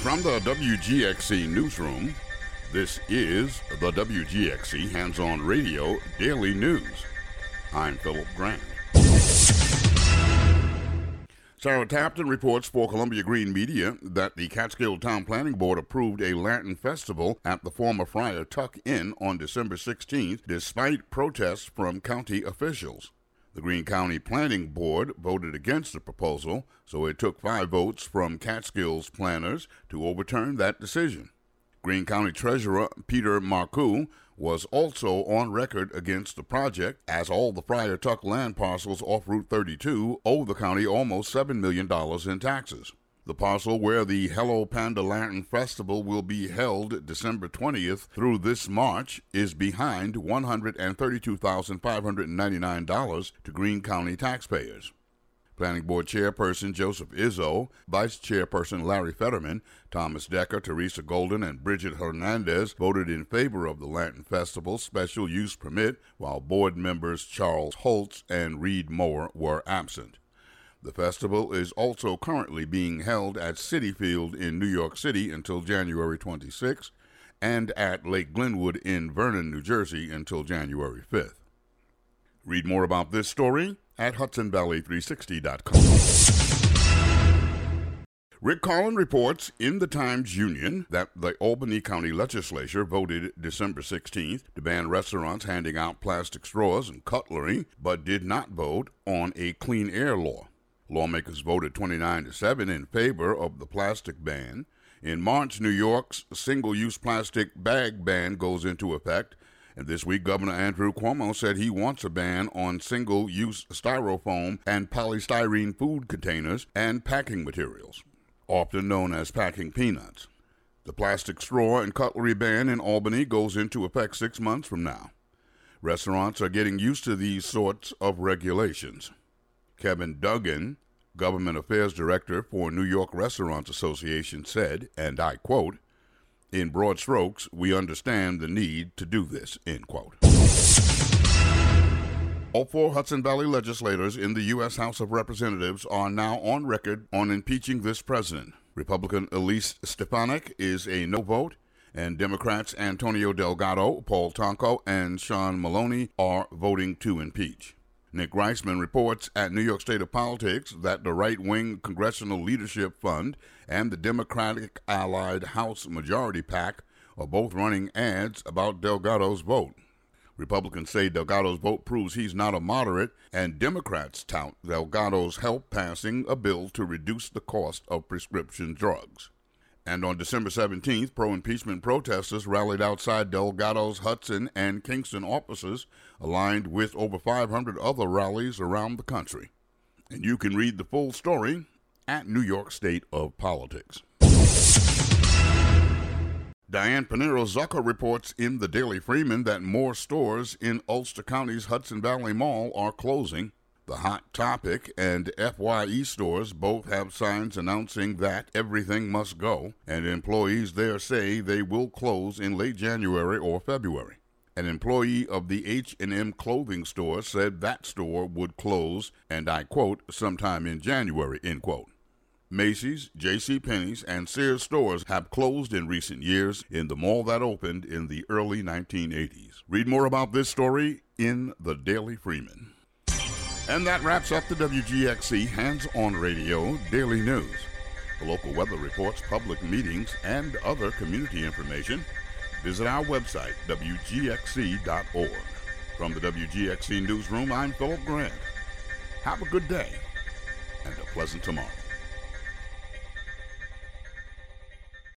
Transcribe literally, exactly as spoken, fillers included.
From the W G X C newsroom, this is the W G X C Hands-On Radio Daily News. I'm Philip Grant. Sarah Tapton reports for Columbia Green Media that the Catskill Town Planning Board approved a Lantern Festival at the former Friar Tuck Inn on December sixteenth, despite protests from county officials. The Greene County Planning Board voted against the proposal, so it took five votes from Catskill's planners to overturn that decision. Greene County Treasurer Peter Marcoux was also on record against the project, as all the Friar Tuck land parcels off Route thirty-two owe the county almost seven million dollars in taxes. The parcel where the Hello Panda Lantern Festival will be held December twentieth through this March is behind one hundred thirty-two thousand five hundred ninety-nine dollars to Greene County taxpayers. Planning Board Chairperson Joseph Izzo, Vice Chairperson Larry Fetterman, Thomas Decker, Teresa Golden, and Bridget Hernandez voted in favor of the Lantern Festival special use permit, while board members Charles Holtz and Reed Moore were absent. The festival is also currently being held at Citi Field in New York City until January twenty-sixth and at Lake Glenwood in Vernon, New Jersey until January fifth. Read more about this story at Hudson Valley three sixty dot com. Rick Collin reports in the Times-Union that the Albany County Legislature voted December sixteenth to ban restaurants handing out plastic straws and cutlery, but did not vote on a clean air law. Lawmakers voted twenty-nine to seven in favor of the plastic ban. In March, New York's single-use plastic bag ban goes into effect, and this week Governor Andrew Cuomo said he wants a ban on single-use styrofoam and polystyrene food containers and packing materials, often known as packing peanuts. The plastic straw and cutlery ban in Albany goes into effect six months from now. Restaurants are getting used to these sorts of regulations. Kevin Duggan, Government Affairs Director for New York Restaurants Association, said, and I quote, "In broad strokes, we understand the need to do this," end quote. All four Hudson Valley legislators in the U S House of Representatives are now on record on impeaching this president. Republican Elise Stefanik is a no vote, and Democrats Antonio Delgado, Paul Tonko, and Sean Maloney are voting to impeach. Nick Reisman reports at New York State of Politics that the right-wing Congressional Leadership Fund and the Democratic Allied House Majority PAC are both running ads about Delgado's vote. Republicans say Delgado's vote proves he's not a moderate, and Democrats tout Delgado's help passing a bill to reduce the cost of prescription drugs. And on December seventeenth, pro-impeachment protesters rallied outside Delgado's Hudson and Kingston offices, aligned with over five hundred other rallies around the country. And you can read the full story at New York State of Politics. Diane Pinero-Zucker reports in the Daily Freeman that more stores in Ulster County's Hudson Valley Mall are closing. The Hot Topic and F Y E stores both have signs announcing that everything must go, and employees there say they will close in late January or February. An employee of the H and M clothing store said that store would close, and I quote, sometime in January, end quote. Macy's, JCPenney's, and Sears stores have closed in recent years in the mall that opened in the early nineteen eighties. Read more about this story in the Daily Freeman. And that wraps up the W G X C Hands-On Radio Daily News. For local weather reports, public meetings, and other community information, visit our website, W G X C dot org. From the W G X C Newsroom, I'm Philip Grant. Have a good day and a pleasant tomorrow.